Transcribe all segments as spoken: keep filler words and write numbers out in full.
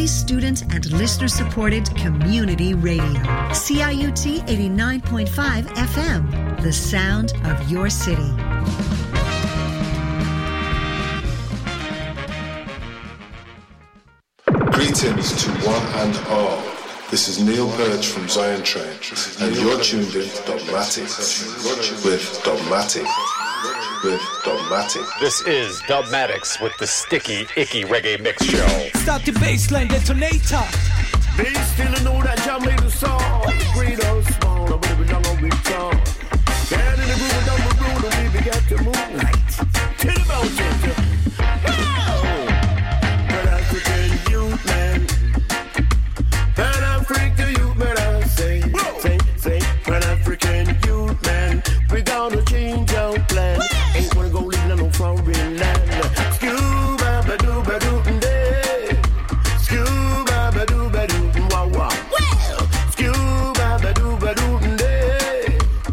family, student, and listener-supported community radio. C I U T eighty-nine point five F M, the sound of your city. Greetings to one and all. This is Neil Birch from Zion Train, and you're tuned in to Dogmatics with Dogmatic. With Dogmatic. This is Dogmatics with the Sticky Icky Reggae Mix Show. Start the bassline detonator. They still know that John made a song. Great or small, I would belong on big song. Down in the groove, down the road, and we got to move right. Tell about it. But African youth, man. Pan African youth, man, I say. Say, say, Pan African youth, man. We gonna change our plan. Ain't wanna go live in no foreign land. Scuba, ba-doo, ba-doo, day. Scuba, ba-doo, ba-doo, wah, wah. Scuba, ba-doo, ba-doo, day.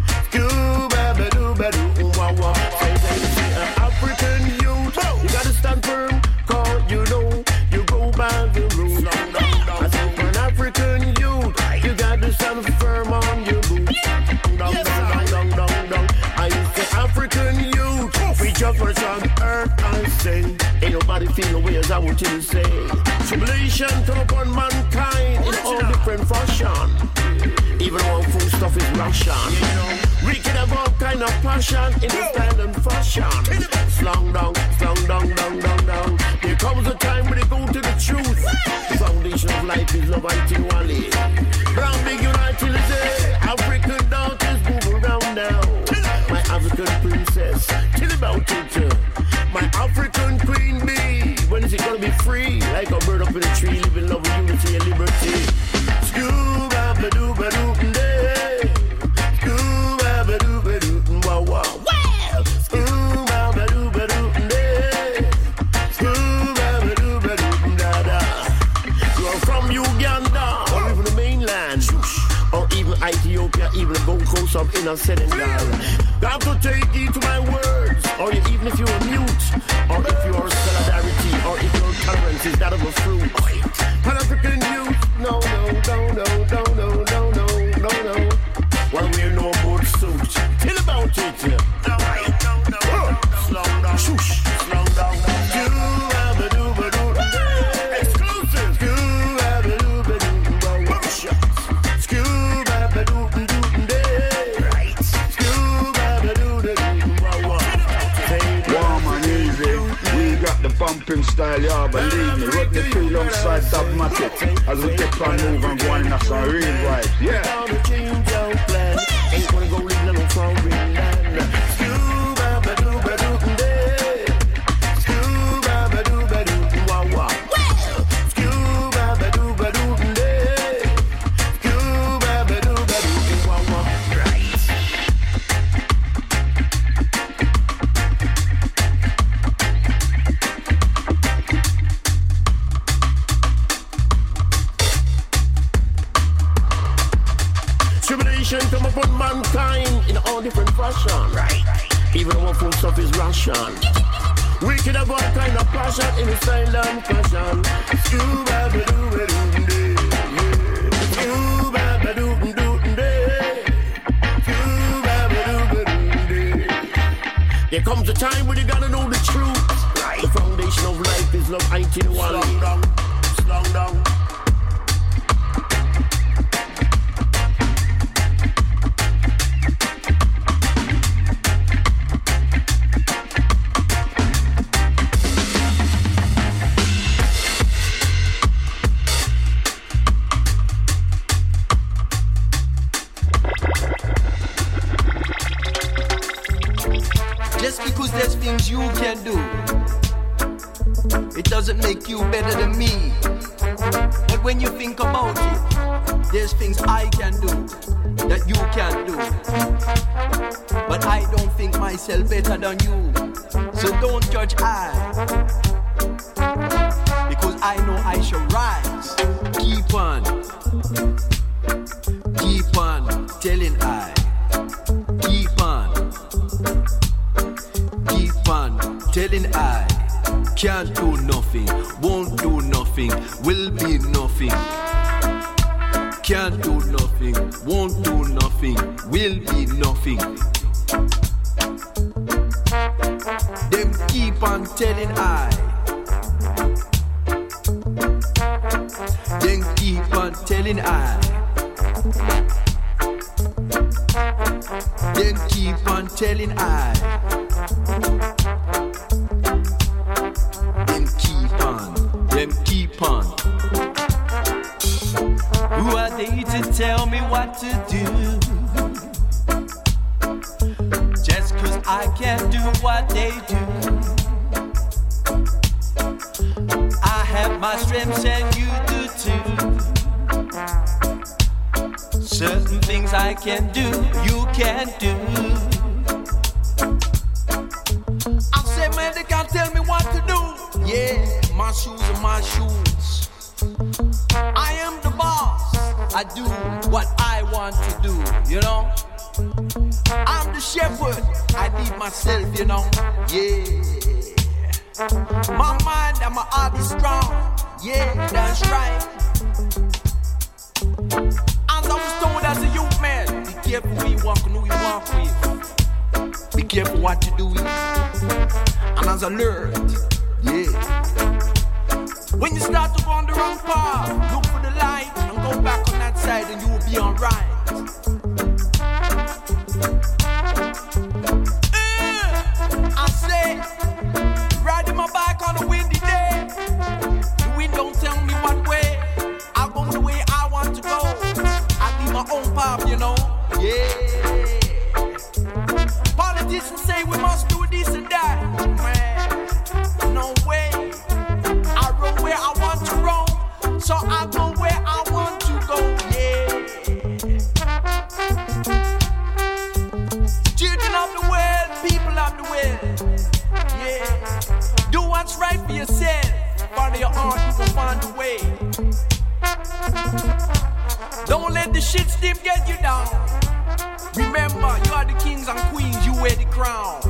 Scuba, ba-doo, ba-doo, wah, wah. Say, say, say, an African youth, you gotta stand firm, cause you know you go by the rules. I say, an African youth, you gotta stand firm on your boots. Dong, dong, dong, dong, dong, dong. I say, African youth, we just want on earth, I say. Ain't nobody feel the way as I want you to say. Tribulation come upon mankind in all different fashion. Even all food stuff is ration. We can have all kind of passion in the style and fashion. Slong down, slong down, down, down, down. There comes a time when they go to the truth. The foundation of life is love continually. Brown big united today. African daughters move around now. My African princess, tell about it. My African queen bee, when is it gonna be free? Like a bird up in a tree, living love, unity and liberty. Scuba, ba-doo, ba-doo, day. Scuba, ba-doo, ba-doo, wow, wow. Scuba, ba-doo, ba-doo, day. Scuba, ba-doo, ba-doo, da-da. You are from Uganda, or even the mainland, or even Ethiopia, even the Gold Coast of inner Senegal. Got to take heed to my words, or even if you're mute, or if your solidarity, or if your tolerance is that of a fruit. Pan-African youth, no, no, no, no, no, no, no, no, no, no. While we're no board suit, tell about it. No, no, no, no. Slow down, shush, slow down. Scoo-a-ba-doo-ba-doo. Exclusive. Scoo-a-ba-doo-ba-doo. Scoo-a-ba-doo-ba-doo. The bumping style, yeah, believe me. Rock the feel alongside Dogmatic as we get on move and go on in us on real vibes, yeah. Ain't gonna go live no foreign land. Scuba, ba-doo, ba-doo, day. Scuba, ba-doo, ba-doo, wah, wah. Scuba, ba-doo, ba-doo, day. Scuba, ba-doo, ba-doo, wah, wah. Right. Come upon mankind in all different fashion, right? Even our food stuff is ration. We can have all kind of passion in the style and fashion. Scuba ba doo ba doo day, scuba ba doo doo day, scuba ba doo ba doo day. There comes a time when you gotta know the truth. Right. The foundation of life is love. I tell you one. Slow down, slow down. You can do. It doesn't make you better than me. But when you think about it, there's things I can do that you can't do. But I don't think myself better than you. So don't judge I. Because I know I shall rise. Keep on. Keep on telling I. Keep on. Keep on telling I. Can't do nothing, won't do nothing. nothing, will be nothing. Can't do nothing, won't do nothing, will be nothing. Them keep on telling I. Them keep on telling I. Them keep on telling I. Them keep on, them keep on. Who are they to tell me what to do? Just cause I can't do what they do. I have my strengths and you do too. Certain things I can do, you can't do. I say, man, they can't tell me what to do. Yeah, my shoes are my shoes. I am the boss. I do what I want to do, you know. I'm the shepherd. I lead myself, you know. Yeah. My mind and my heart is strong. Yeah, that's right. As I was told as a youth man, be careful who you walk and who you walk with. Be careful what you do with. And as I learned, yeah. When you start to go on the wrong path, look for the light and go back on that side and you will be alright. Uh, I say, riding my bike on a windy day. The wind don't tell me what way. I go the way I want to go. I be my own path, you know. Yeah. Politicians say we must do this and that. Man, no way. I run where I want to run, so I go where I want to go, yeah. Children of the world, people of the world, yeah. Do what's right for yourself, follow your heart, you will find a way. Don't let the shit steam get you down. Remember, you are the kings and queens, you wear the crown.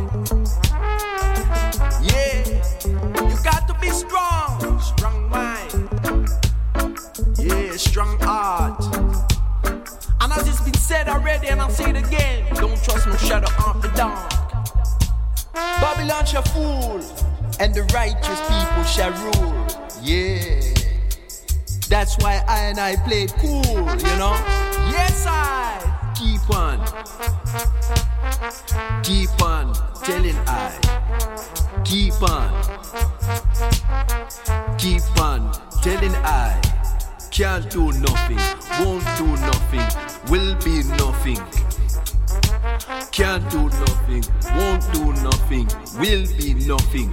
Yeah, you got to be strong, strong mind. Yeah, strong heart. And as it's been said already, and I'll say it again, don't trust no shadow of the dark. Babylon shall fool, and the righteous people shall rule. Yeah, that's why I and I played cool, you know. Yes, I keep on, keep on telling I. Keep on, keep on telling I. Can't do nothing, won't do nothing, will be nothing. Can't do nothing, won't do nothing, will be nothing.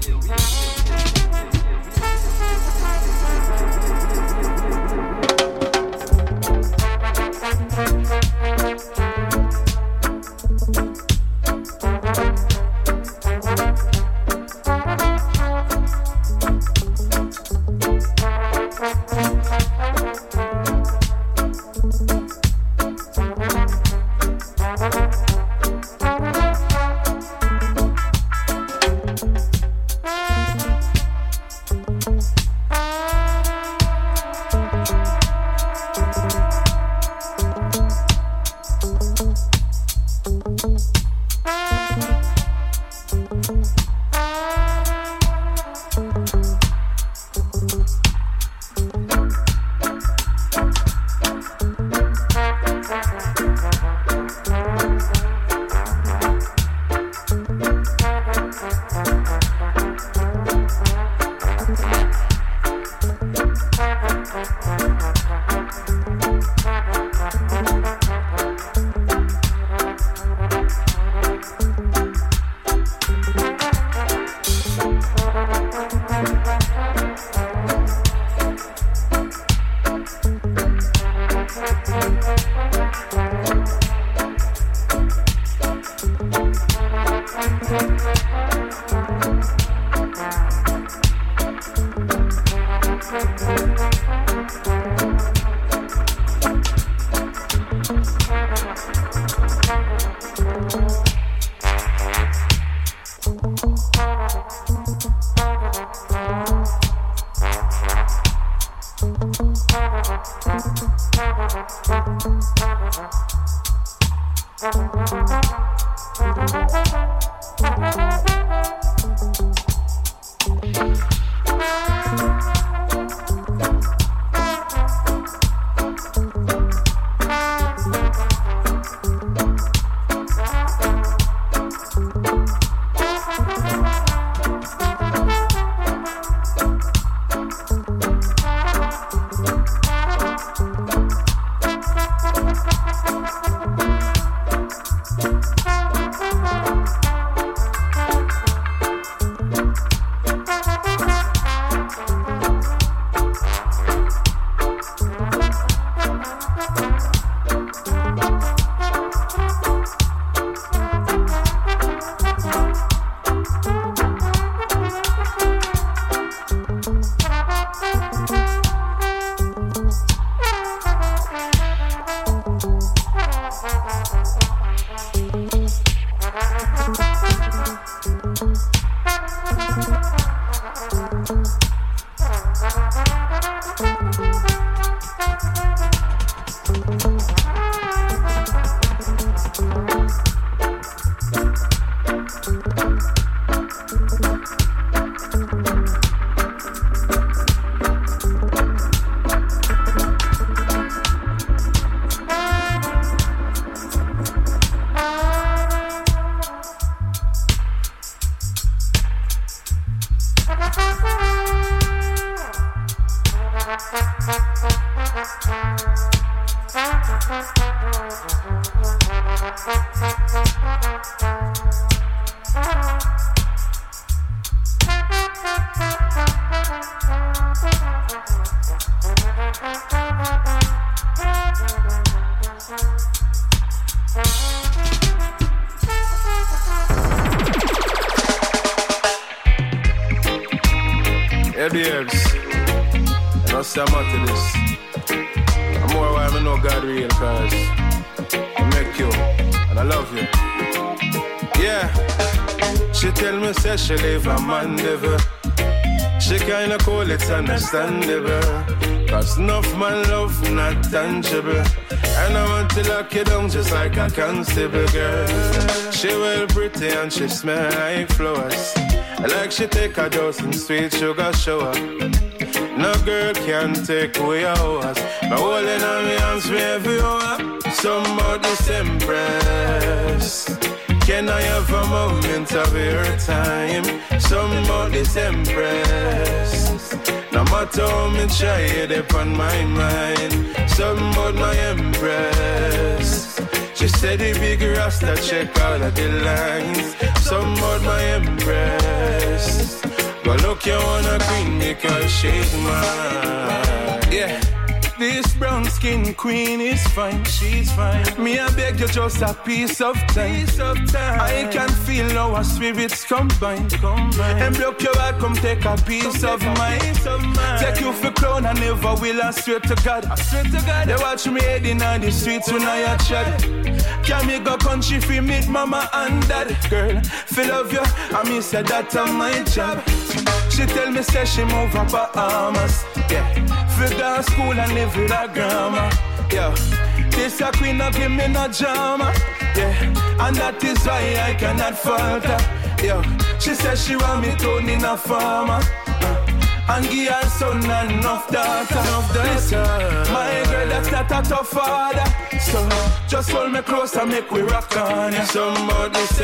Thank you. She live a man never. She kinda cool, it's understandable. Cause enough man love not tangible. And I want to lock you down just like a constable girl. She well pretty and she smell like flowers. Like she take a dozen sweet sugar shower. No girl can take away hours. My holding on me hands me every hour. Somebody's impressed. Can I have a moment of your time? Somebody's impressed. No matter how me try it upon my mind. Somebody my empress. She said the big rasta check all of the lines. Somebody my empress. But look, you wanna queen because she's mine. Yeah. This brown skin queen is fine, she's fine. Me I beg you just a piece of time. Piece of time. I can feel our spirits combine, combine. And broke your heart, come take a piece of mine. Take you for crown, I never will, I swear to God. I swear to God. They watch me heading on the streets when I a chat. Can me go country fi meet mama and dad? Girl, fi love you, and me say that on my job. She tell me say she move up her arms, yeah. Fi go to school and live with her grandma, yeah. This a queen no give me no drama, yeah. And that is why I cannot falter, yeah. She says she want me turn in a farmer, uh, and give her son enough daughter. Enough daughter. My girl, that's not a tough father. So just hold me close and make we rock on ya. Somebody's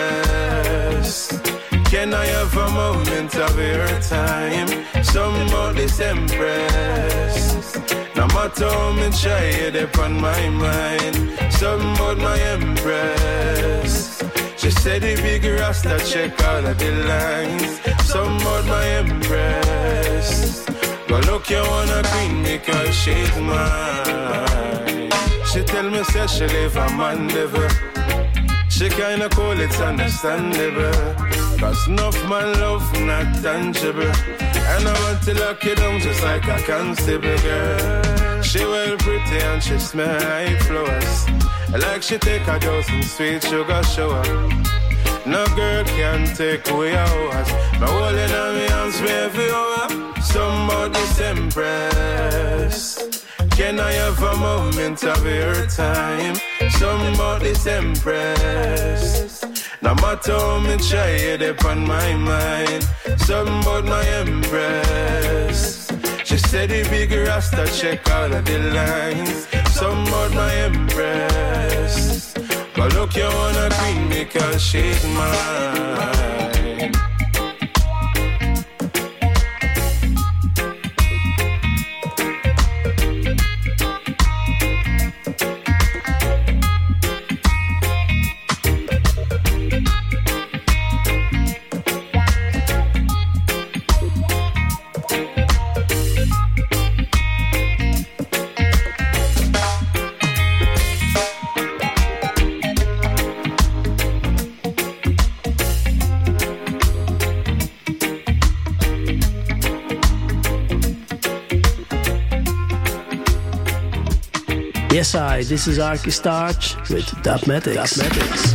impressed. Can I have a moment of your time? Somebody's impressed. No matter how me try it upon my mind. Somebody my empress. She said the big rasta check all of the lines. Somebody my empress. But look, you wanna queen because she's mine. She tell me say she live a man never. She kinda cool, it's understandable. Cause enough man love not tangible. And I want to lock you down just like a constable girl. She well pretty and she smell like flowers. Like she take a dozen sweet sugar shower. No girl can take away hours. My holding on me hands me every hour. Somebody's impressed. can I have a moment of your time? Something about this empress. No matter how me try it upon my mind. Something about my empress. She said the big rasta check all of the lines. Something about my empress. But look, you wanna queen because she's mine. Yes, I. This is Arky Starch with Dubmatics. Dubmatics.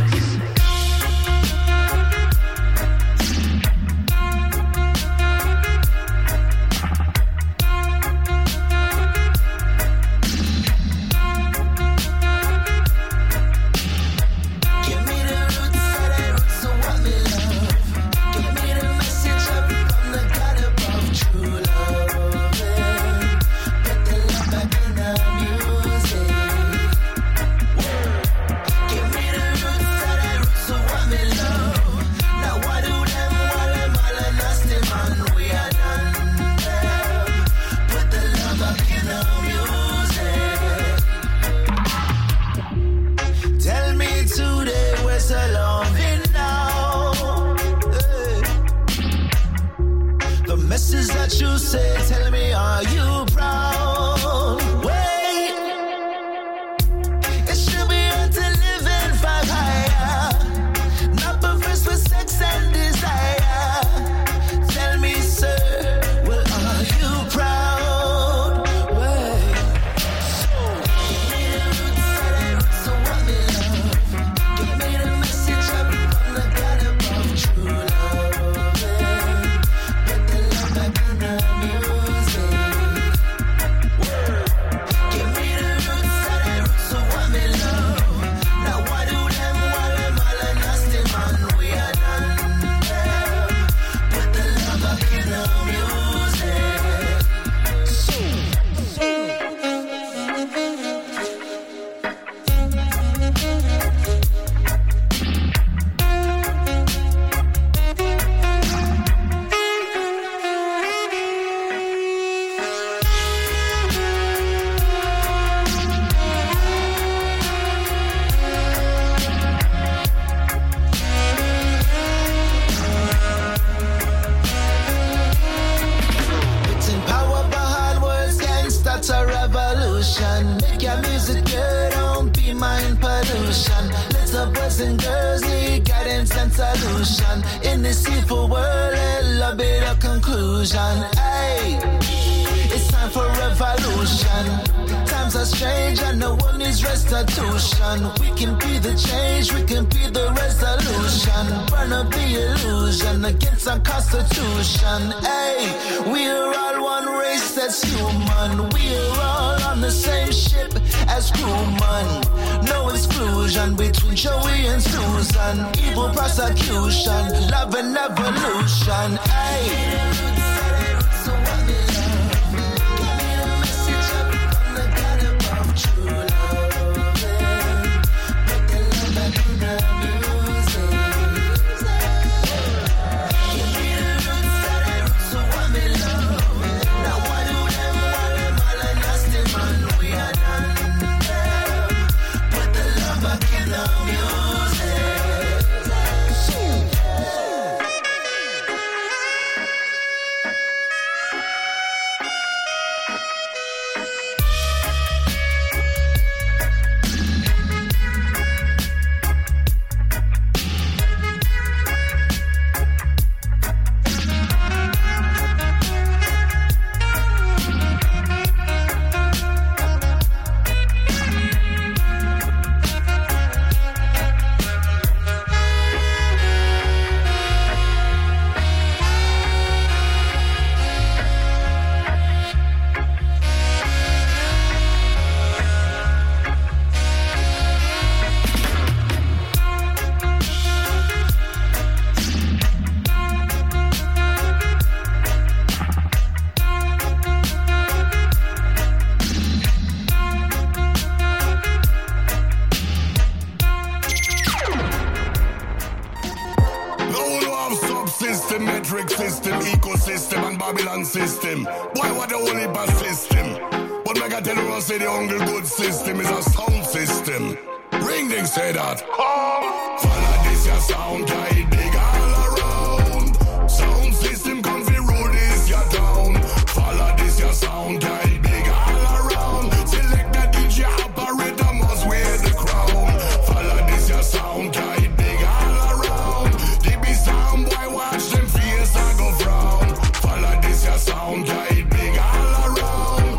Babylon system. Why what the only bad system? But make I tell you, say the only good system is a sound system. Ring ding say that. Follow this your sound guide big all around. Sound system come fi rule this your town. Follow this your sound guide big all around. Select the D J operator must wear the crown. Follow this your sound guide big all around. The be sound boy watch them face and go frown. Follow this your sound guide big all around.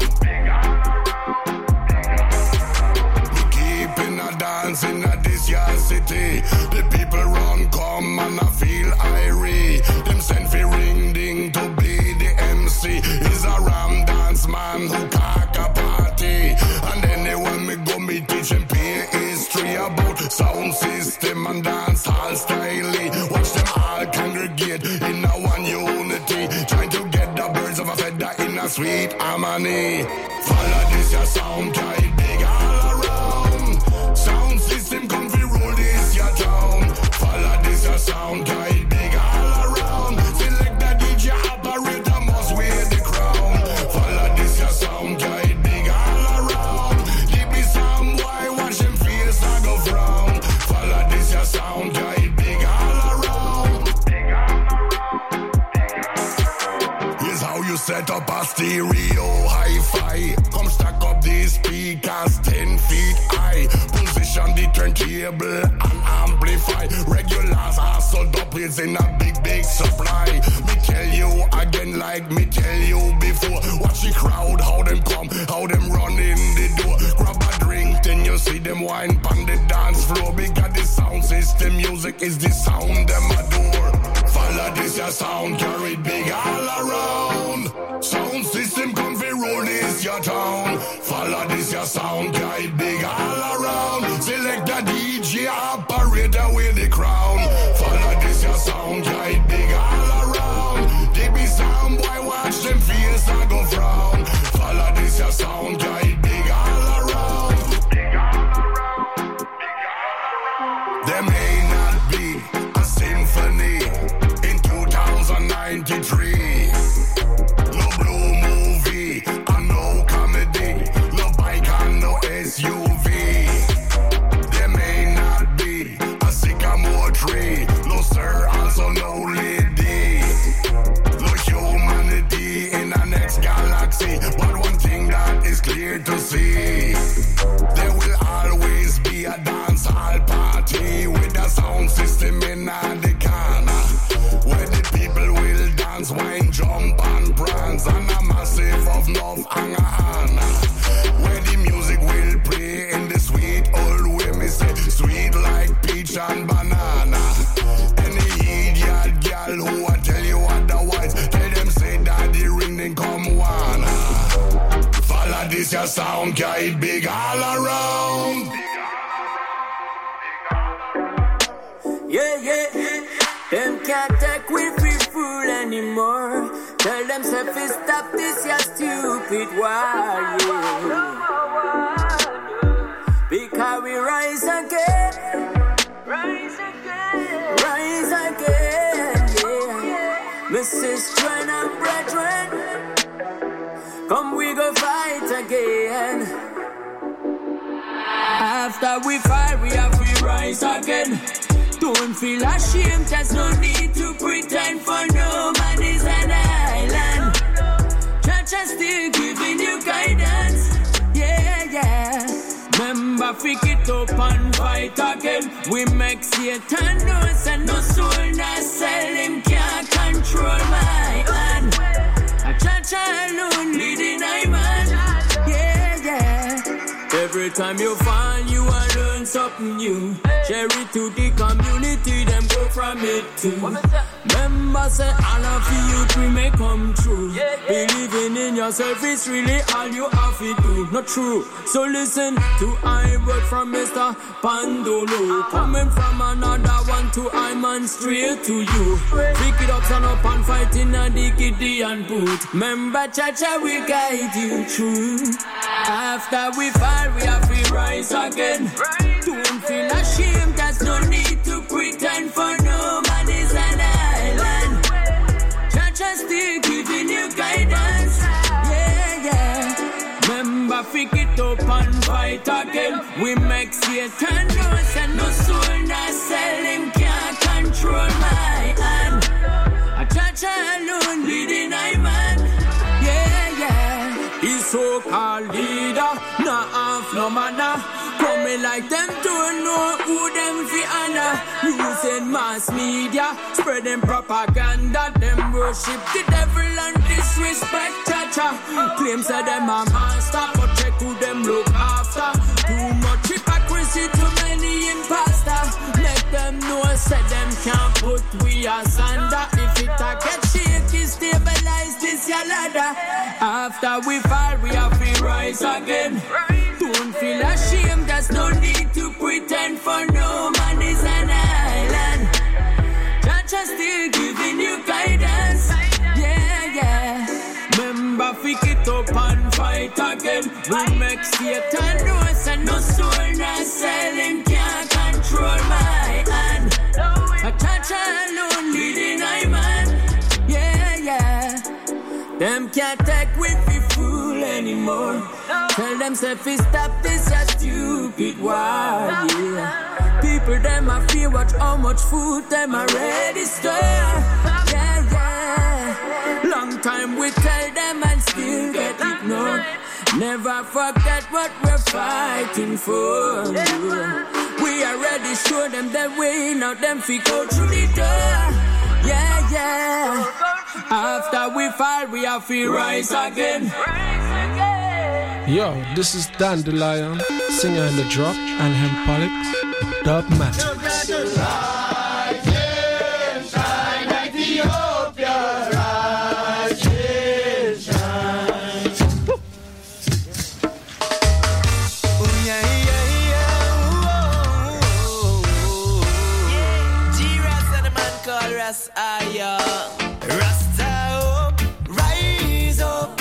We keep in a dance in a this your city. The people run come and I feel irie. Them send fi ring ding to be the M C. Is a ram dance man who cock a party. And then they want me go me teach and pay history about sound system and dance hall style. Watch them all congregate in a one unity, trying to get the birds of a feather in a sweet harmony. Follow this your sound guide big all around. Sound system come fi rule this your town. Follow this your sound guide big all around. Select the D J operator must wear the crown. Follow this your sound guide big all around. Give me some boy watch them face and go frown. Follow this your sound guide big all around. Here's how you set up a stereo hi-fi. Come stack up these speakers ten feet high. Position the turntable and amplify. Regulars are sold up it's in a big big supply. Me tell you again like me tell you before. Watch the crowd how them come, how them run in the door. Grab a drink then you see them wine on the dance floor. Because the sound system music is the sound them adore. Follow this your sound carried big all around. Sound system come fi rule this your town. Follow this your sound guide big all around. Select the D J operator with the crown. Follow this your sound guide big all around. They be sound boy watch them face and go frown. Follow this your sound guide big all around. There may not be a symphony in two thousand ninety-three. No blue movie and no comedy. No bike and no S U V. There may not be a sycamore tree. No sir, also no lady. No humanity in the next galaxy. But one thing that is clear to see, there will always be a dance hall party with a sound system in the corner, where the people will dance, wine, jump and prance, and a massive of love and a honor, where the music will play in the sweet old way. Me say sweet like peach and banana. Any idiot girl who will tell you otherwise, tell them say that the ring didn't come one. Follow this your sound guide big all around. Yeah, yeah, them can't take we free fool anymore. Tell them say fi stop this your stupid war, yeah. Because we rise again, rise again, rise again, yeah. My sister and brethren, come we go fight again. After we fight, we have to rise again. Don't feel ashamed, there's no need to pretend, for no man is an island. Church is still giving you guidance, yeah, yeah. Remember, pick it up and fight again. We make Satan knows and no soul not sell him, can't control my hand. A church alone leading I man, yeah, yeah. Every time you fall, you will learn something new. Share it to the community, them go from it too. Remember, say all of you will may come true. Believing in yourself is really all you have to do. Not true. So listen to I word from Mister Pandolo. Coming from another one to I man straight to you. Pick it up, stand up and fight in a the Gideon boot. Remember, Chacha will guide you through. After we fall, we have to rise again. Don't feel ashamed, there's no need to pretend, for no man is an island. Church is still giving you Remember, pick it up and fight again. We make Satan knows and no soul not selling can't control my hand. A church alone leading I man. Yeah, yeah. His so-called leader, not half no manner. Coming like them don't know who them fi honor. Using mass media, spreading propaganda. Them worship the devil and disrespect cha-cha. Claims that them a master, but check who them look after. Too much hypocrisy, too many imposter. Let them know, say them can't put we asunder. If it a get shaky, stabilize this ya ladder. After we fall, we have to rise again. Don't feel ashamed, there's no need to pretend, for no man is an island. Church still giving you guidance. Yeah, yeah. Remember, pick it up and fight again. We make Satan knows and no soul not selling can't control my hand. A church alone leading I man. Yeah, yeah. Them can't take with the fool anymore. Tell them say fi stop this a stupid war, yeah. People them a fear watch how much food them already store. Yeah, yeah. Long time we tell them and still get ignored. Never forget what we're fighting for. Yeah. We already show them the way, now them fi go through the door. Yeah, yeah. After we fall, we have to rise again. Yo, this is Dandelion, singer in the drop, and Hempolix, Dubmatix. Rasta up, rise up.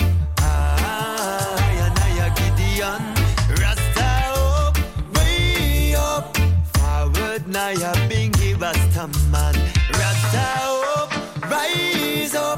I and I Gideon. Rasta up, way up. Forward now you been give us time man. Rasta up, rise up.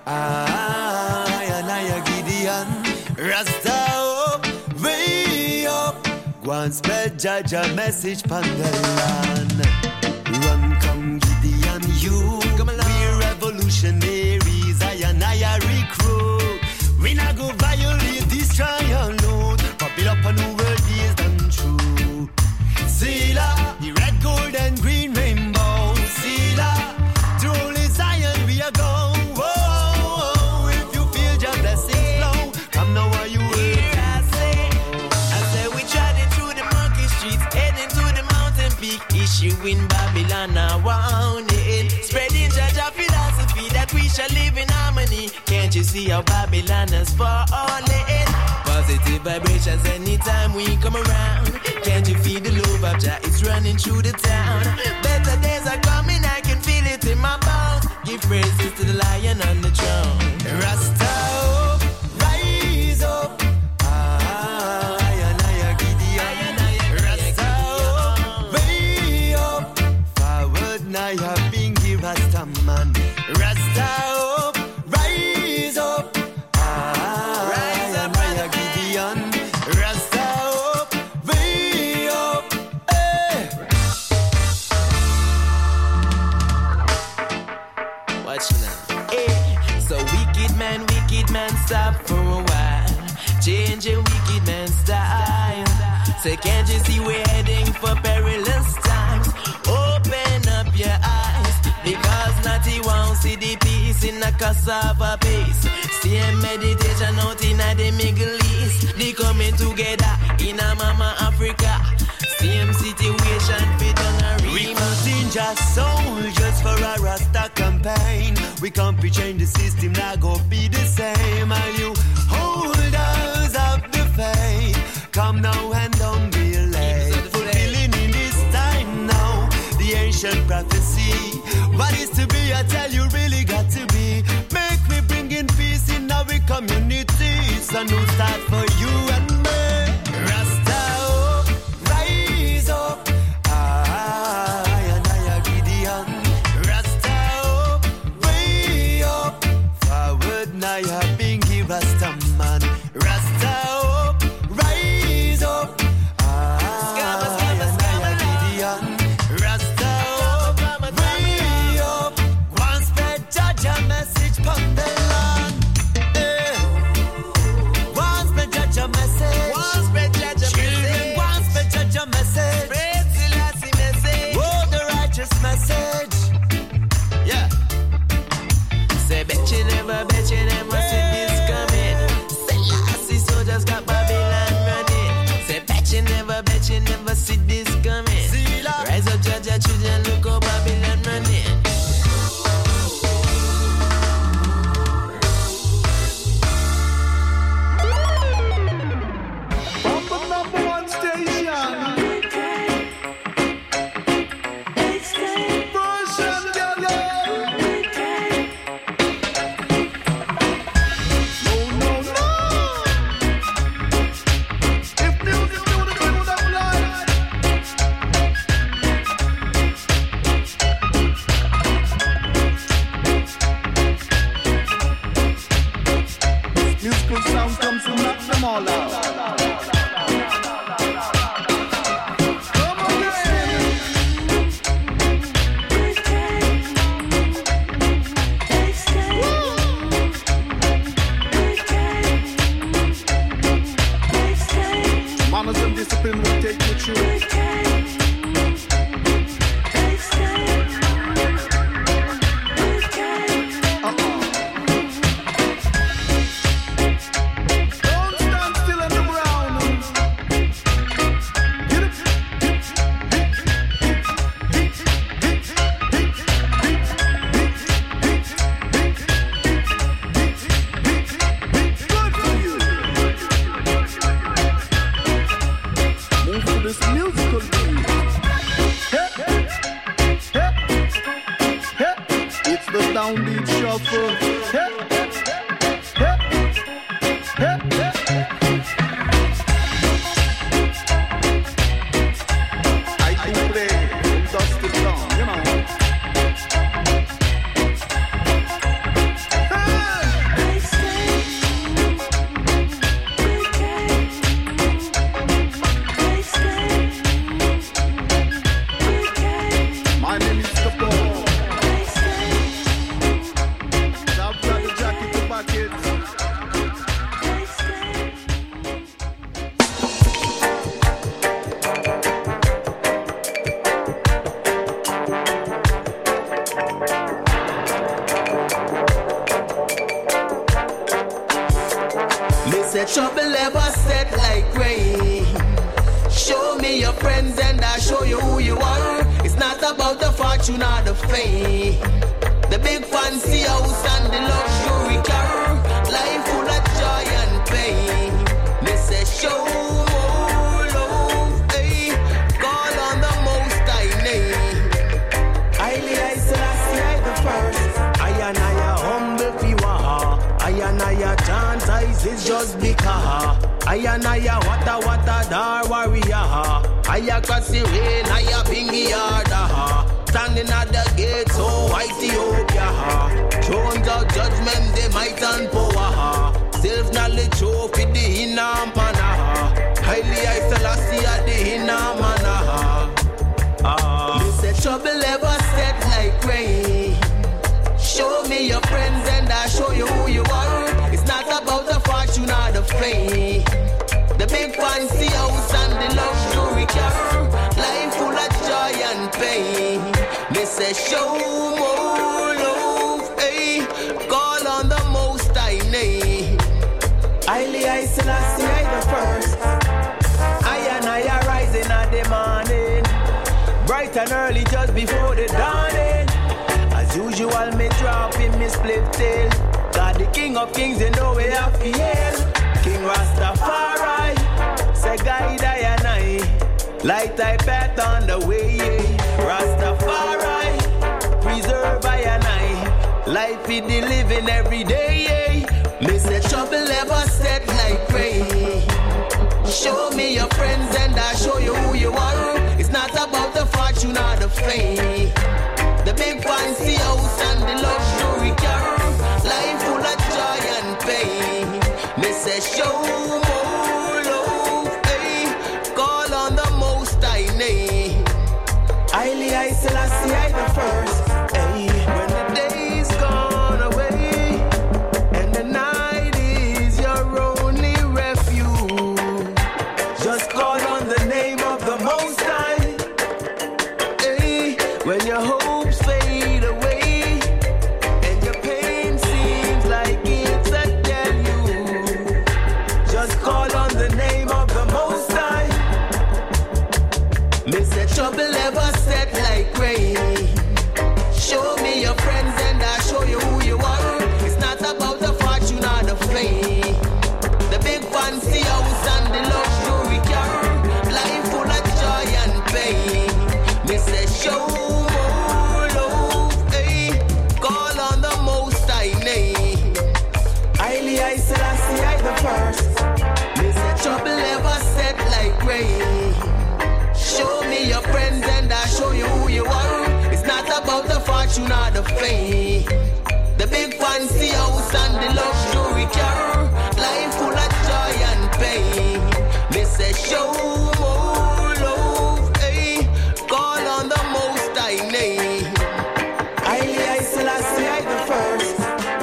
I and I Gideon. Rasta up, way up. Go and spread Jaja message pan the land. Run come Gideon, you. We revolutionaries, I and I recruit. We not go violate this trial load. But build up a new world is done true. Sila, the red, gold and green rainbow. Sila, to only Zion we are going. Whoa, if you feel your blessings flow, come now where you will. Here I say, I say we trotting through the market streets, heading to the mountain peak. Issue in Babylon, I want it. Spreading Jaja philosophy that we shall live in harmony. Can't you see how Babylon has fallen? Positive vibrations anytime we come around. Can't you feel the love of Jah? It's running through the town. Better days are coming, I can feel it in my bones. Give praises to the lion on the throne. Rasta up, rise up. I and I Gideon. Rasta up, way up. Forward now you have been give us time man. Rasta up, rise up. Rise up, brother Gideon. Rasta up, way up. Hey. Watch now. Hey. So wicked man, wicked man, stop for a while. Changing wicked man style. So can't you see we're heading for perilous times? Open up your eyes, because Natty won't see the peace in a cassava base. Stay meditation out in the Middle East. They coming together in a mama Africa. Same situation fit on a remix. We contingent soldiers for a Rasta campaign. We can't be change the system, not go be the same. Are you holders of the faith? Come now and don't be late. Fulfilling in this time now the ancient prophecy. What is to be, I tell you, really got to be. Make me bring in peace in our community. It's a new start for you and me. Rasta up, rise up. I and I Gideon. Rasta up, way up. Forward now you have been give us time man. Rasta up, you never see this coming. Rise up, judge your children, look up Babylon running. From the number one station, version yellow. No, no, no. If music do the do them live. Musical sound comes to knock them all out. Manners and discipline will take you through. Uh-uh. Don't stand still on the ground. Get up. Good for you. Move to this musical beat. Hey, hey, hey, hey. It's the downbeat shuffle. Hey, hey, hey, hey, hey. I do play dusty song, you know. My name is Capone. I've got the jacket to back it. Me say trouble ever set like rain. Show me your friends and I'll show you who you are. It's not about the fortune or the fame. The big fancy house and the luxury car. Life full of joy and pain. Me say show more love, hey. Call on the most high name. Highly I Selassie I the first. I and I a humble fiwa. I and I a chant eyes is just because. I and I a wata wata dar warrior. I a cross the rain, I a bingy harder. Standing at the gates, oh Ethiopia. Thrones of judgment, they might and power. Self-knowledge, show for the inner mana. Highly I Selassie at the inner mana. Ah. Me say trouble ever set like rain. Show me your friends and I'll show you who you are. It's not about the fortune or the fame. The big fancy house and the luxury car. Life full of joy and pain. They say show more love, hey. Call on the most high name. Highly I Selassie I the first. I and I are rising at the morning. Bright and early just before the dawning. As usual me drop in me split tail. God the King of Kings you know we have to hail. King Rastafari, say guide I and I. Light I bet on the way, Rastafari, preserve I and I. Life is the living every day, me say trouble ever set like rain. Show me your friends and I'll show you who you are. It's not about the fortune or the fame. The big fancy house and the luxury car. Life full of joy and pain. Me say show more love, hey. Call on the most high name. Highly I Selassie I the first, hey. When the day's gone away and the night is your only refuge, just call on the name of the most high, hey. When your hopes fade away and your pain fortune or the fame. The big fancy house and the luxury car. Life full of joy and pain. They say show more love, hey. Call on the most high name. I, I still I see I the first.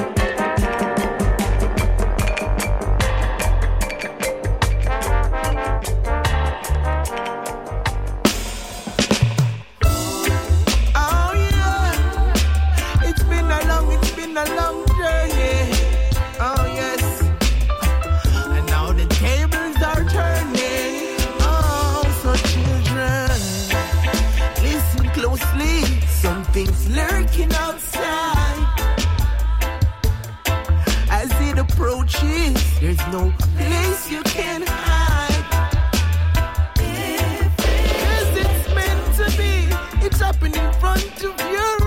A long journey, oh yes, and now the tables are turning. Oh, so children, listen closely. Something's lurking outside. As it approaches, there's no place you can hide. Cause it's meant to be. It's happening in front of your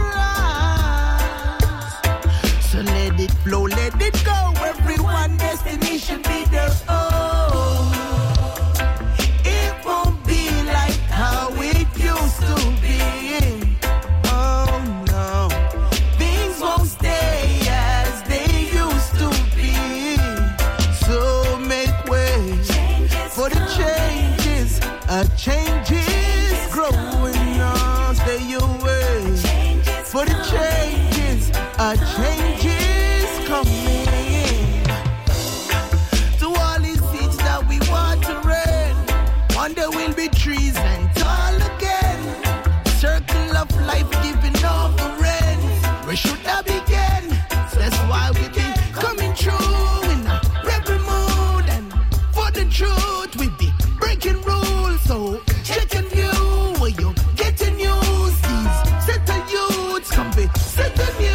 so let it flow, let it go. Everyone destiny should be their own. It won't be like how it used to be. Oh no, things won't stay as they used to be. So make way for the changes. A change is growing on. Stay away for the changes. A change is coming. To all these seeds that we watering, one day we'll be trees and tall again. Circle of life giving offerings. Where should I begin? So that's why we be coming true in a rebel mood. And for the truth we be breaking rules. So check and view where you getting news. These set of youths come be set of news.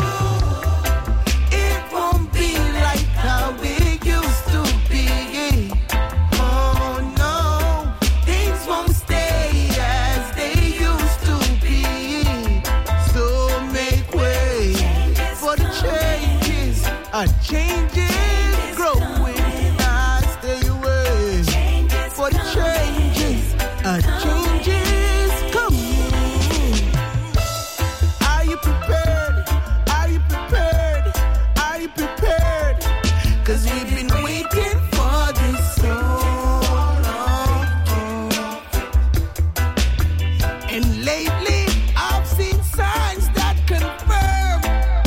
A change is growing, I stay away for the changes. A change is coming. Are you prepared? Are you prepared? Are you prepared? Cause we've been waiting for this so long. And lately I've seen signs that confirm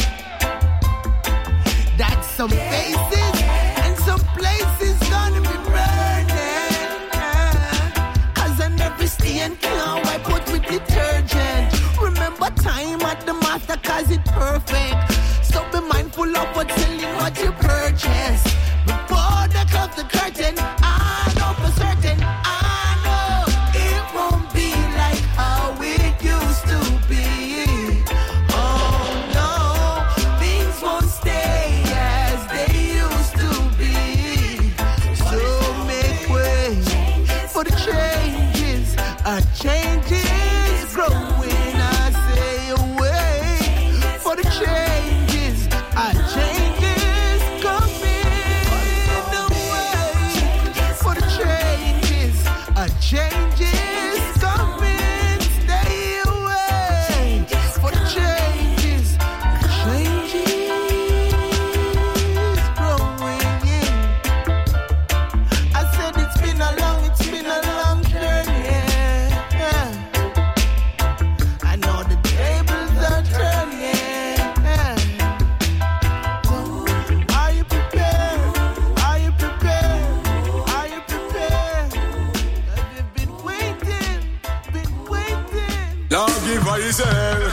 that some faces and some places gonna be burning. Cause I never stay and can't wipe out with detergent. Remember time at the master cause it's perfect. So be mindful of what's selling, what you purchase. Before they close the curtain, I know for certain, I know it won't be like how it used to be. Oh no, things won't stay as they used to be. So make way for the changes. A change is growing, I say away for the changes. A change is coming away for the changes. A change is coming, stay away for the changes. A change is growing in. I said it's been a long, it's been a long journey. Yeah. I know the tables are turning. Yeah. So, are you prepared? Are you prepared? Are you prepared? 'Cause you've been waiting, been waiting. Lord, give her his hand.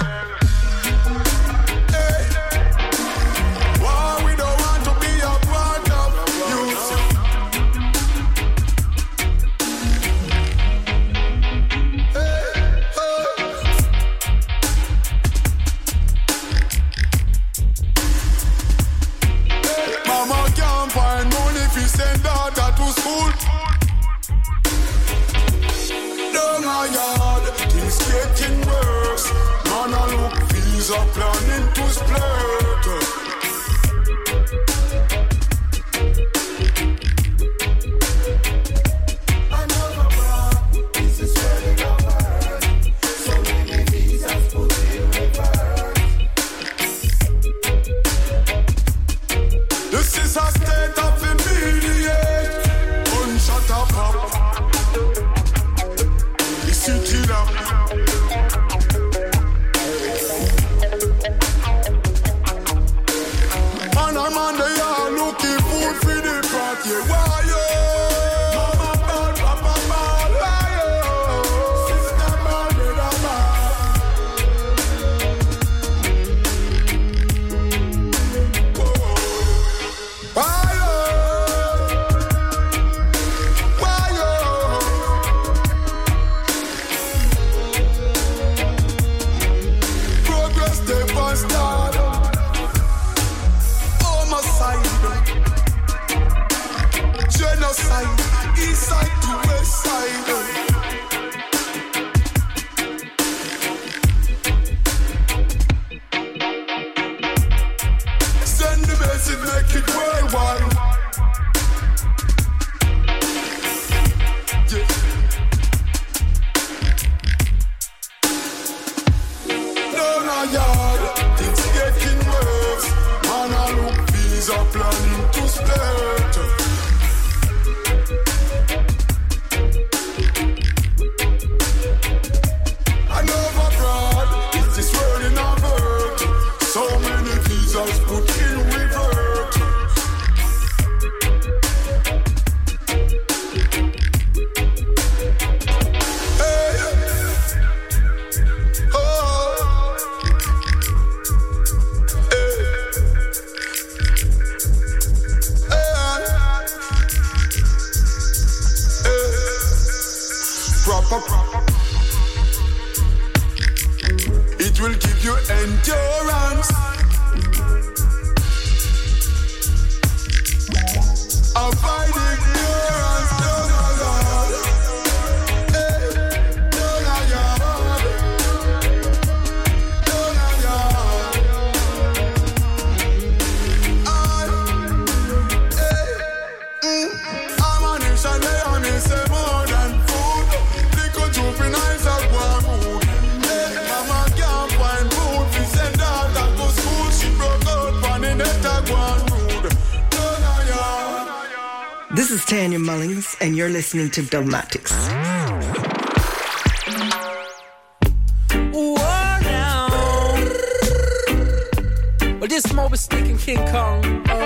Hey. Why we don't want to be a part of you? Hey, hey. Mama can't find money if you send daughter to school. Down my yard, things getting worse. Man It will give you endurance. Avoid ignorance. Don't allow. Hey, don't allow. Don't allow. I, hey, mm, I'm on this and they on this say more than food. Little juveniles are one mood. Hey, mama can't find food. She send daughter to school. She broke out one in the tag one mood. Don't allow. This is Tanya Mullings, and you're listening to Dogmatics. Whoa, now. Well, this is Moby Stick and King Kong. Oh,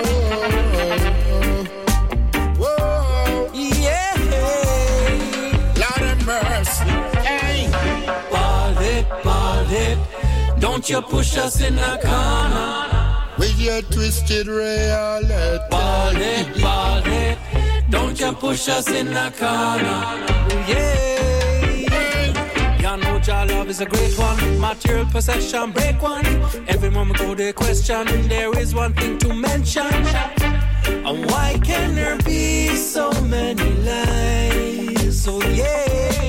whoa, yeah. Lord have mercy. Hey. Ball it, ball it. Don't you push us in the corner. With your twisted reality. Ball it, ball it. Don't you push us in the corner. Yeah. Y'all know your love is a great one. Material possession, break one. Every moment go they question. There is one thing to mention. And why can there be so many lies? So yeah.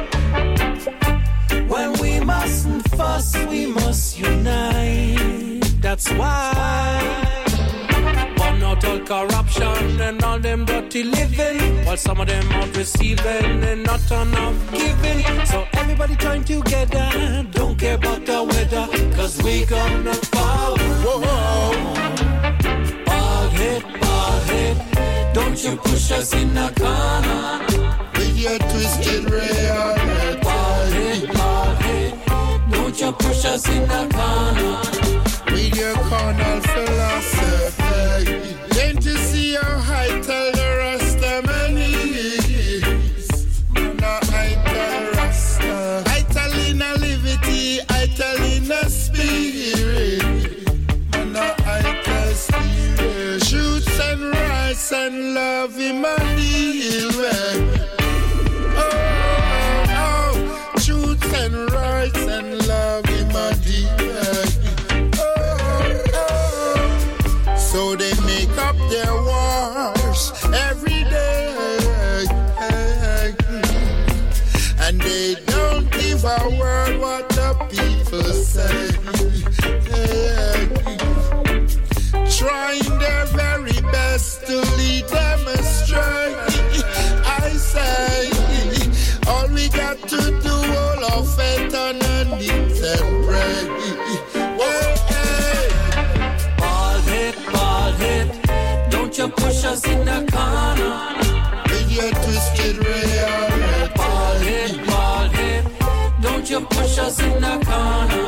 When we mustn't fuss, we must unite. That's why. Burn out all corruption and all them dirty living, while some of them out receiving and not enough giving. So everybody join together, don't care about the weather, cause we gonna fall. Whoa. Ball head, ball head, don't you push us in the corner. With your twisted reality. Ball head, ball head, don't you push us in the corner. With your carnal philosophy. Can't you see how I tell the Rasta man is? No, I tell Rasta. I tell in a liberty, I tell in a spirit. No, I tell spirit. Shoots and rights and love in my deal. Oh, oh, shoots and rights and love in my deal. So they make up their wars every day, and they don't give a word what the people say. Trying their very best to lead them astray. I say, all we got to do all of faith on our knees and pray. Don't you push us in the corner. With your twisted reality. Ball head, ball head. Don't you push us in the corner.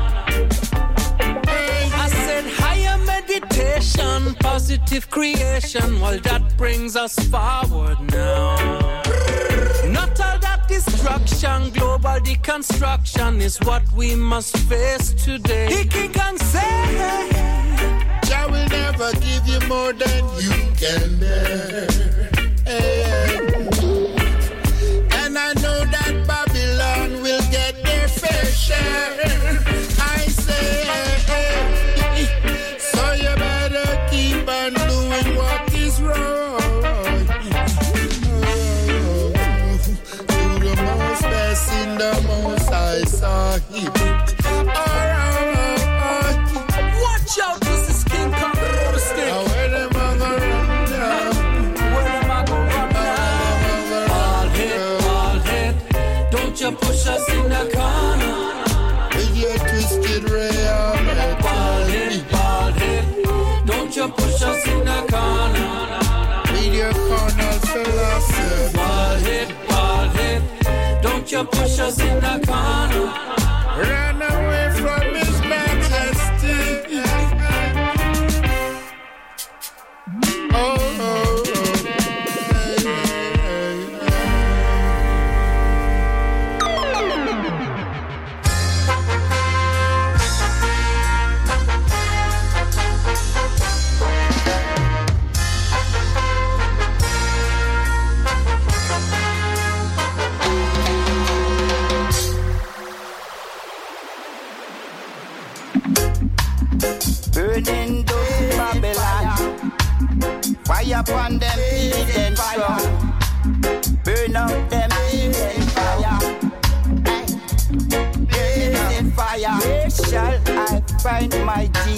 I said higher meditation, positive creation. Well, that brings us forward now. Not all that destruction, global deconstruction is what we must face today. He can say I will never give you more than you can bear. Hey. And I know that Babylon will get their fair share. I say, hey, so you better keep on doing what is wrong. Oh, do the most best in the most I saw him. watch out, this is King Kong. Now where them a go run down? Where them a go run down? Bald head, bald head, don't you push us in the corner. With your twisted reality. Bald head, bald head, don't you push us in the corner. With your carnal philosophy. Bald head, bald head, don't you push us in the corner. Run away from his majesty. Oh, oh, oh.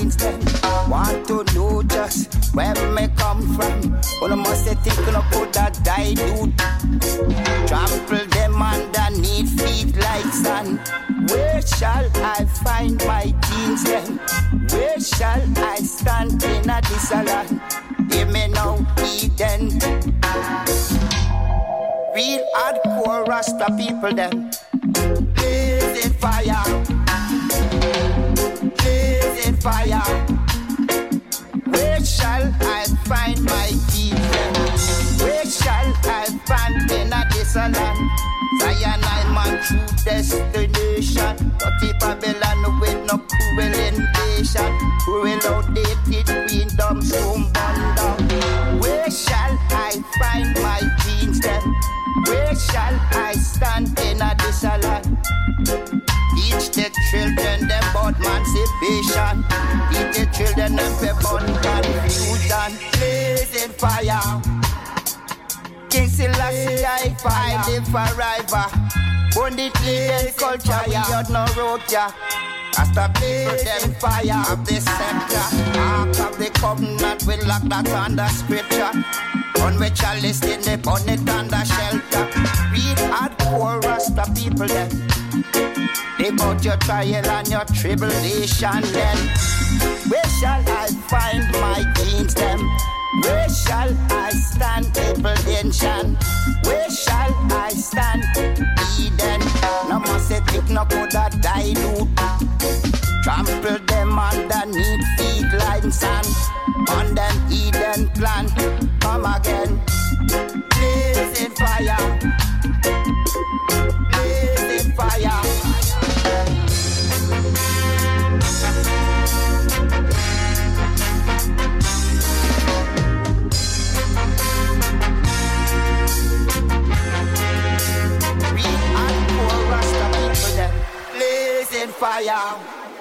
jeans them. Want to know just where me come from. Well, I must say think I could have died, dude. Trample them underneath feet like sand. Where shall I find my jeans then? Where shall I stand in a this land? Give me no Eden. Real hardcore Rasta people them. Blazing fire. Blazing fire. Where shall I find my jeans? Where shall I find in a this land? Zion I man true destination. Dirty Babylon with no cruel invasion. Cruel outdated queendom soon burn down. Where shall I find my jeans then? Where shall I stand in a this land? Teach the children them about emancipation. Teach the children them about confusion. Blazing fire. King Selassie I find him forever. Bondit leading culture, we had no road, yeah. As the people them fire of the sector. Ark of the covenant, we lock that under scripture. On which I listen, they burn it under shelter. Read hardcore Rasta people then. They got your trial and your tribulation then. Where shall I find my jeans them? Where shall I stand Evolution? Where shall I stand Eden? No more say think no coulda dilute. Trample them underneath feet like sand. On them Eden plan, come again. Blazing fire. Blazing fire. Blazing fire,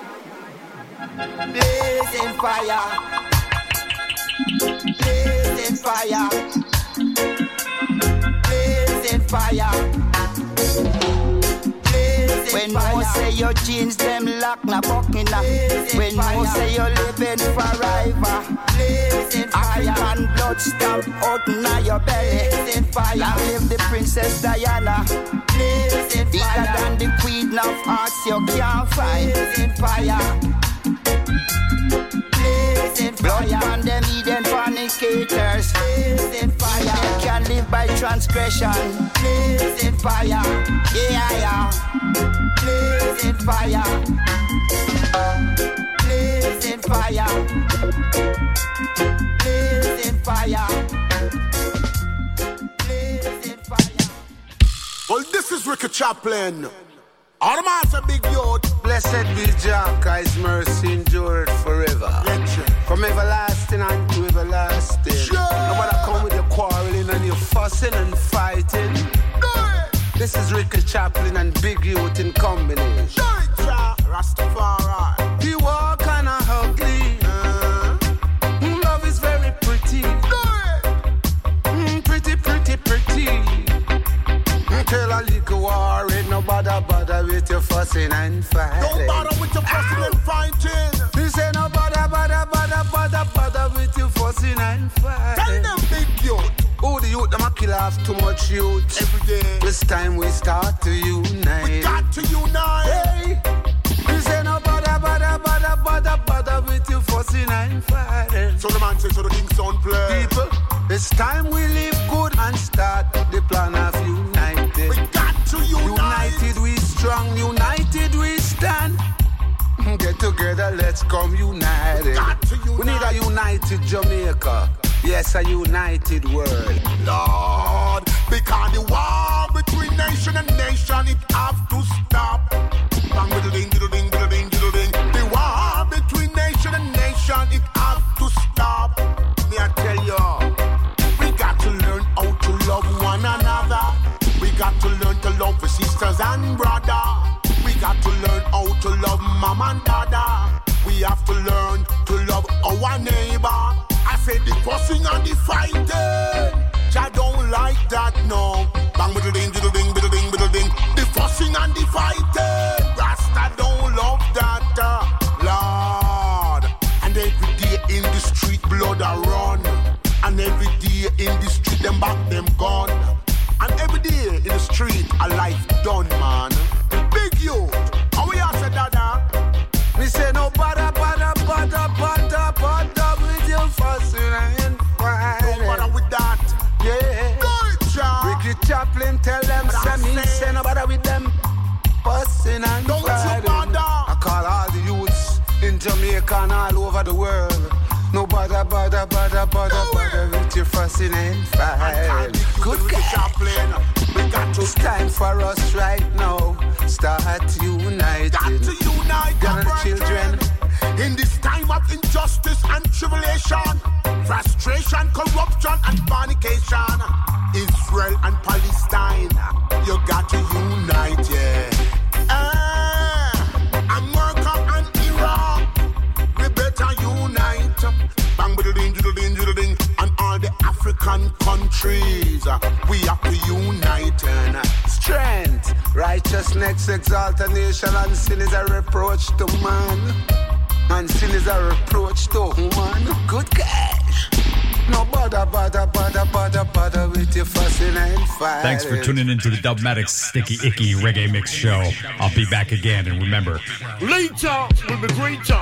blazing fire, blazing fire, blazing fire. When you say your jeans them lock na buckina. When you say you're living forever. Blazing fire, African blood stamp out na your belly. Blazing fire, long live the Princess Diana. Blazing bigger fire than the Queen of Hearts you can't find. Blazing fire, blazing blood fire, on them Eden fornicators. Blazing fire, they can live by transgression. Blazing fire, yeah yeah. Blazing fire, blazing fire, blazing fire, blazing fire. Well, this is Ricky Chaplin. All the master big youth. Blessed be Jah, His mercy endured forever. Legend. From everlasting unto everlasting. Sure. Nobody come with your quarreling and your fussing and fighting. Do it. This is Ricky Chaplin and Big Youth in combination. Do it, Jah. Rastafari. The war kinda ugly. Uh, love is very pretty. Do it. Mm, pretty, pretty, pretty. Mm, tell a little war, ain't no bother, bother with your fussing and fighting. Don't bother with your fussing and fighting. This ain't no bother, bother, bother, bother, bother with your fussing and fighting. Tell them big youth. Oh, the youth, them a kill off too much youth. Every day. This time we start to unite. We got to unite. Hey, this ain't no bother, bother, bother, bother, bother with you fussing and fighting. So the man says, so the king's son play. People, it's time we live good and start the plan of united. We got to unite. United we strong, united we stand. Get together, let's come united. We got to unite. We need a united Jamaica. Yes, a united world. Lord, because the war between nation and nation, it have to stop. Bang with the ding, diddle ding, diddle ding, diddle ding. The war between nation and nation, it have to stop. Me I tell you, we got to learn how to love one another. We got to learn to love the sisters and brother. We got to learn how to love mom and dada. We have to learn to love our neighbor. I said the fussing and the fighting. I don't like that, no. Bang, biddle ding, biddle ding, biddle ding, biddle ding. The fussing and the fighting. Rasta don't love that, uh, Lord. a life done, man. Big youth, how we are say dada? We say no bother, bother, bother, bother, bother with your fussing and fighting. No bother with that. Yeah. Good job. Ricky Chaplin tell them, say me, say no bother with them. Fussing and don't fighting. You bother. I call all the youths in Jamaica and all over the world. No bother, bother, bother, bother, no bother with your fussing and fighting. Good Chaplin. We got to it's time for us right now. Start united. Got to unite the children. In this time of injustice and tribulation, frustration, corruption, and fornication, Israel and Palestine, you got to unite, yeah. Uh, America and Iraq, we better unite. Bang, diddle ding, diddle ding, diddle ding, and all the African countries, we have to unite. And strength, righteousness exalt a nation, and sin is a reproach to man. And sin is a reproach to woman. Good cash. No bother, bother, bother, bother, bother with your fussing and fighting. Thanks for tuning into the Dubmatix Sticky Icky Reggae Mix Show. I'll be back again, and remember, later will be greater.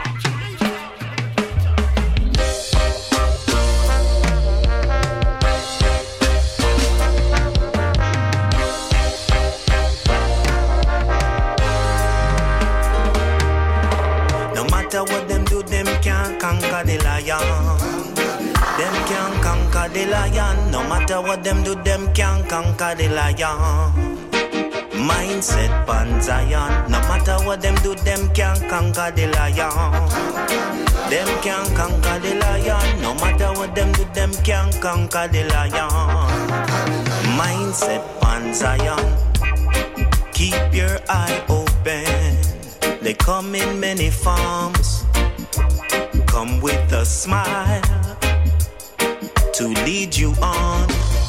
What them do, them can't conquer the lion. Them can't conquer the lion. No matter what them do, them can't conquer the lion. Mindset pan Zion. No matter what them do, them can't conquer the lion. Them can't conquer the lion. No matter what them do, them can't conquer the lion. Mindset pan Zion. Keep your eye open. They come in many forms, come with a smile to lead you on.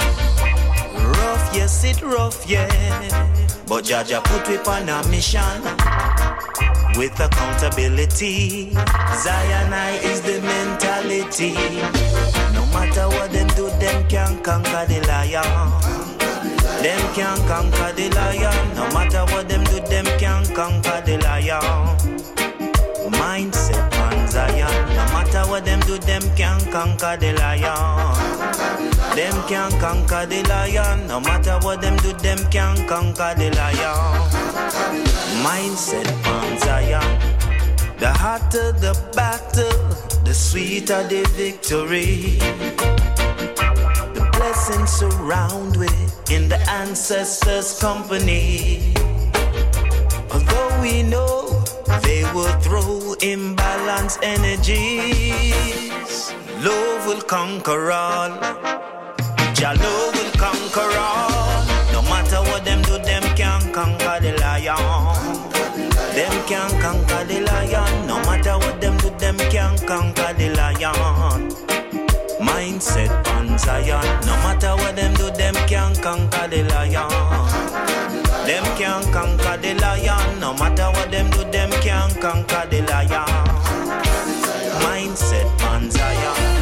Rough, yes, it rough, yeah, but Jaja put we on a mission with accountability. Zionite is the mentality. No matter what them do, them can't conquer the lion. Them can't conquer the lion. No matter what them do, them can't conquer the lion. Mindset on Zion. No matter what them do, them can't conquer the lion. Them can't conquer the lion. No matter what them do, them can't conquer the lion. Mindset on Zion. The hotter the battle, the sweeter the victory. The blessings surround with in the ancestors' company. Although we know they will throw imbalanced energies, love will conquer all. Jah love will conquer all. No matter what them do, them can't conquer the lion. Them can't conquer the lion. No matter what them do, them can't conquer the lion. Mindset on Zion. No matter what them do, them can't conquer the lion. Them can't conquer the lion. No matter what them do, them can't conquer the lion. Mindset on Zion.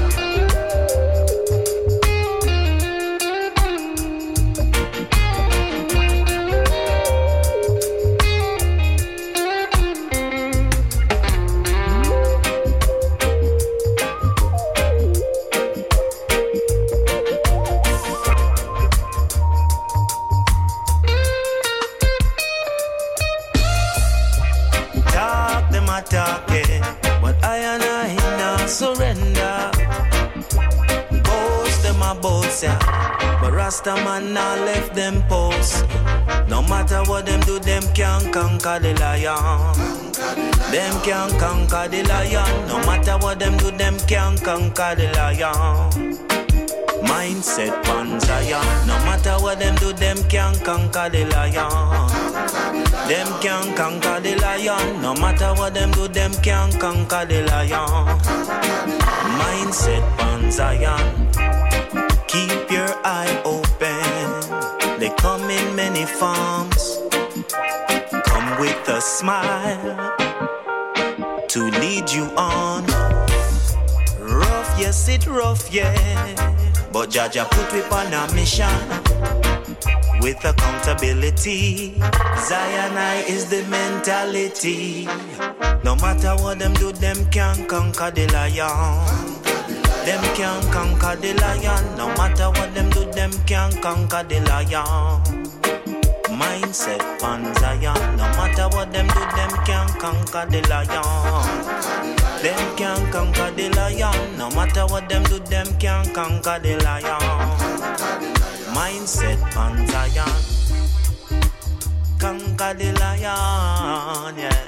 Talking, but I and I not surrender. Boast them a boast, yeah, but Rasta man not left them post. No matter what them do, them can't conquer the lion. Them can't conquer the lion. No matter what them do, them can't conquer the lion. Mindset on Zion. No matter what them do, them can't conquer the lion. Them can't conquer the lion. No matter what them do, them can't conquer the lion. Mindset on Zion. Keep your eye open. They come in many forms. Come with a smile to lead you on. Rough, yes, it rough, yeah, but Jaja put we on a mission with accountability. Zion is the mentality. No matter what them do, them can't conquer the lion. Them can't conquer the lion. No matter what them do, them can't conquer the lion. Mindset on Zion. No matter what them do, them can't conquer the lion. Them can't conquer the lion. No matter what them do, them can't conquer the lion. Mindset on Zion. Conquer the lion, yeah.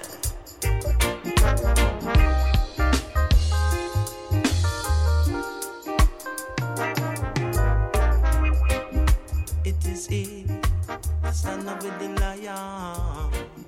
It is he, stand up with the lion.